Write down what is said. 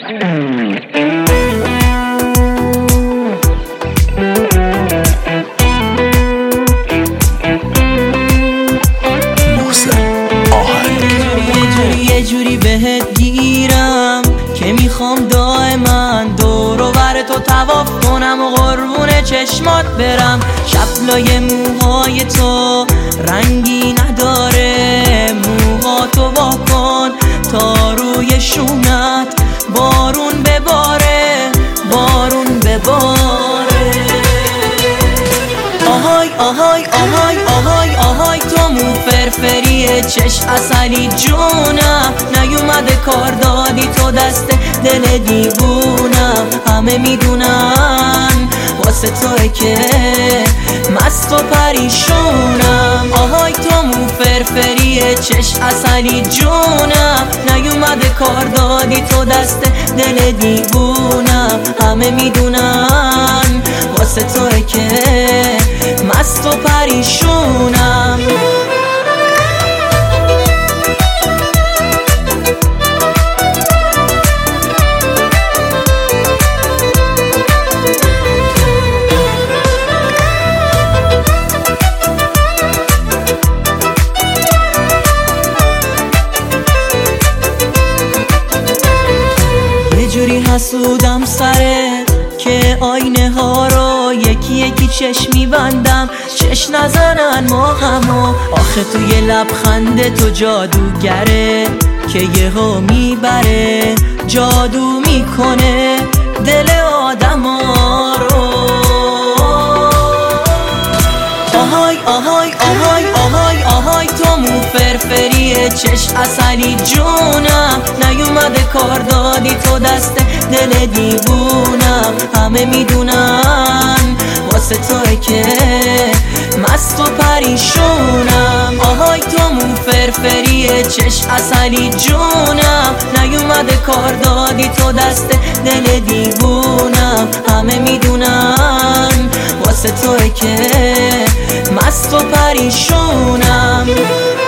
یه جوری بهت گیرم که میخوام دائما دور و بر تو طواف کنم و قربون چشمات برم. شبلای موهای تو رنگی نداره، موهاتو وا کن تا روی شونت بارون بباره، بارون بباره. آهای آهای آهای آهای آهای تو مو فرفری چش اصلی جونم، نیومده کار دادی تو دست دل دیوونم. همه میدونن واسه توه که مست و پریشونم. آهای تو مو فرفری چش اصلی جونم، نیومده کار دادی تو دست دل دیوونم. همه میدونن واسه توه که مست و پریشونم. جوری حسودم سرت که آینه ها رو یکی یکی چشمی بندم، چش نزنن ما همو. آخه توی لبخند تو جادوگره که یهو میبره، جادو میکنه دل آدم ها رو. آهای آهای آهای آهای آهای تو مو فرفری چش اصلی جونم، نیومده کار دادی تو دست دل دیوونم. همه میدونن واسه توه که مست و پریشونم. آهای تو مو فرفری چش اصلی جونم، نیومده کار دادی تو دست دل دیوونم. همه میدونن واسه توه که مست و پریشونم.